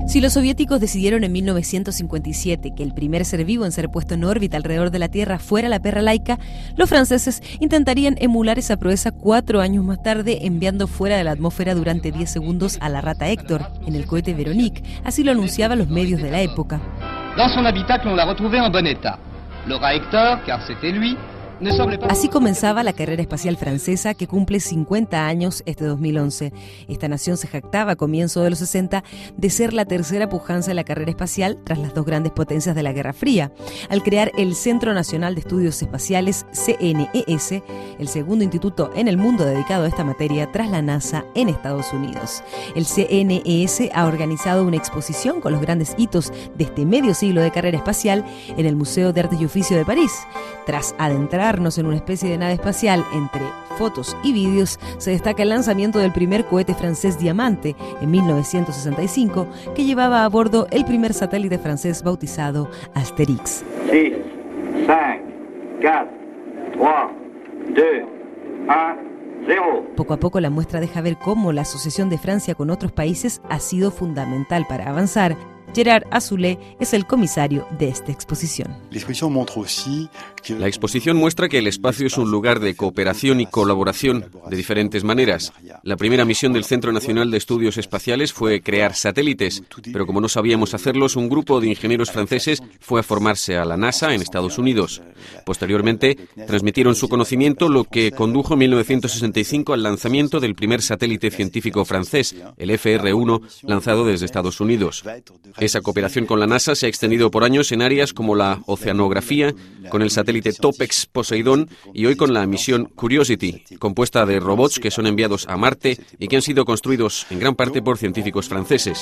Si los soviéticos decidieron en 1957 que el primer ser vivo en ser puesto en órbita alrededor de la Tierra fuera la perra Laika, los franceses intentarían emular esa proeza 4 años más tarde, enviando fuera de la atmósfera durante 10 segundos a la rata Héctor en el cohete Véronique. Así lo anunciaban los medios de la época. Dans son habitacle, on l'a retrouvé en bon état. Le rat Héctor, car c'était lui. Así comenzaba la carrera espacial francesa, que cumple 50 años este 2011. Esta nación se jactaba a comienzos de los 60 de ser la tercera pujanza de la carrera espacial tras las dos grandes potencias de la Guerra Fría, al crear el Centro Nacional de Estudios Espaciales, CNES, el segundo instituto en el mundo dedicado a esta materia tras la NASA en Estados Unidos. El CNES ha organizado una exposición con los grandes hitos de este medio siglo de carrera espacial en el Museo de Artes y Oficio de París. Tras adentrar en una especie de nave espacial entre fotos y vídeos, se destaca el lanzamiento del primer cohete francés Diamante en 1965, que llevaba a bordo el primer satélite francés bautizado Astérix. 6, 5, 4, 3, 2, 1, 0. Poco a poco la muestra deja ver cómo la asociación de Francia con otros países ha sido fundamental para avanzar. Gérard Azoulay es el comisario de esta exposición. La exposición muestra que el espacio es un lugar de cooperación y colaboración de diferentes maneras. La primera misión del Centro Nacional de Estudios Espaciales fue crear satélites, pero como no sabíamos hacerlos, un grupo de ingenieros franceses fue a formarse a la NASA en Estados Unidos. Posteriormente, transmitieron su conocimiento, lo que condujo en 1965 al lanzamiento del primer satélite científico francés, el FR-1, lanzado desde Estados Unidos. Esa cooperación con la NASA se ha extendido por años en áreas como la oceanografía, con el satélite Topex Poseidón y hoy con la misión Curiosity, compuesta de robots que son enviados a Marte y que han sido construidos en gran parte por científicos franceses.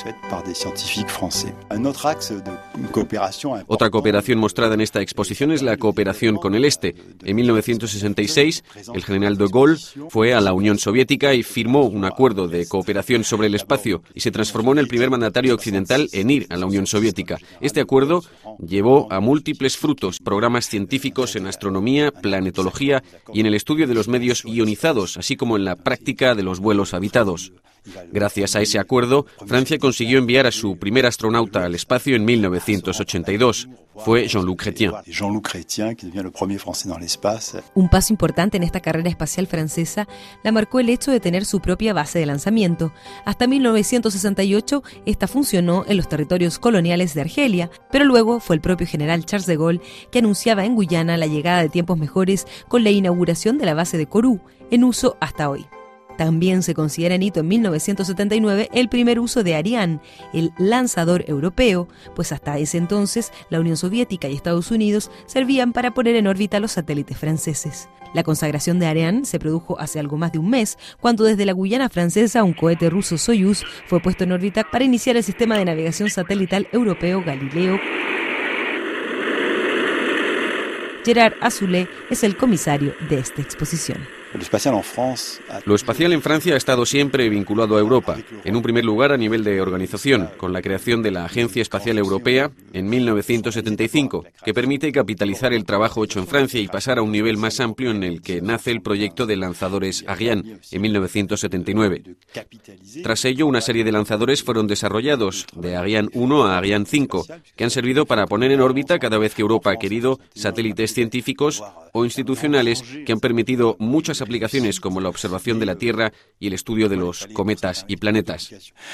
Otra cooperación mostrada en esta exposición es la cooperación con el Este. En 1966, el general de Gaulle fue a la Unión Soviética y firmó un acuerdo de cooperación sobre el espacio y se transformó en el primer mandatario occidental en ir a la Unión Soviética. Este acuerdo llevó a múltiples frutos, programas científicos en astronomía, planetología y en el estudio de los medios ionizados, así como en la práctica de los vuelos habitados. Gracias a ese acuerdo, Francia consiguió enviar a su primer astronauta al espacio en 1982. Fue Jean-Luc Chrétien. Un paso importante en esta carrera espacial francesa la marcó el hecho de tener su propia base de lanzamiento. Hasta 1968, esta funcionó en los territorios coloniales de Argelia, pero luego fue el propio general Charles de Gaulle que anunciaba en Guyana la llegada de tiempos mejores con la inauguración de la base de Kourou, en uso hasta hoy. También se considera en hito en 1979 el primer uso de Ariane, el lanzador europeo, pues hasta ese entonces la Unión Soviética y Estados Unidos servían para poner en órbita los satélites franceses. La consagración de Ariane se produjo hace algo más de un mes, cuando desde la Guyana francesa un cohete ruso Soyuz fue puesto en órbita para iniciar el sistema de navegación satelital europeo Galileo. Gérard Azoulay es el comisario de esta exposición. Lo espacial en Francia ha estado siempre vinculado a Europa, en un primer lugar a nivel de organización, con la creación de la Agencia Espacial Europea en 1975, que permite capitalizar el trabajo hecho en Francia y pasar a un nivel más amplio en el que nace el proyecto de lanzadores Ariane en 1979. Tras ello, una serie de lanzadores fueron desarrollados, de Ariane 1 a Ariane 5, que han servido para poner en órbita, cada vez que Europa ha querido, satélites científicos o institucionales que han permitido muchas aplicaciones como la observación de la Tierra y el estudio de los cometas y planetas.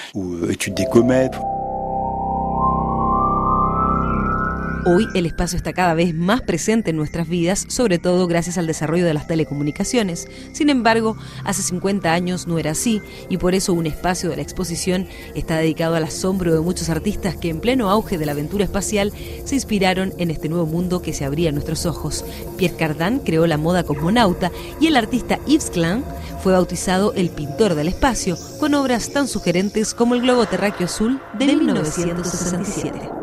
Hoy el espacio está cada vez más presente en nuestras vidas, sobre todo gracias al desarrollo de las telecomunicaciones. Sin embargo, hace 50 años no era así, y por eso un espacio de la exposición está dedicado al asombro de muchos artistas que en pleno auge de la aventura espacial se inspiraron en este nuevo mundo que se abría a nuestros ojos. Pierre Cardin creó la moda cosmonauta y el artista Yves Klein fue bautizado el pintor del espacio, con obras tan sugerentes como el globo terráqueo azul de 1967.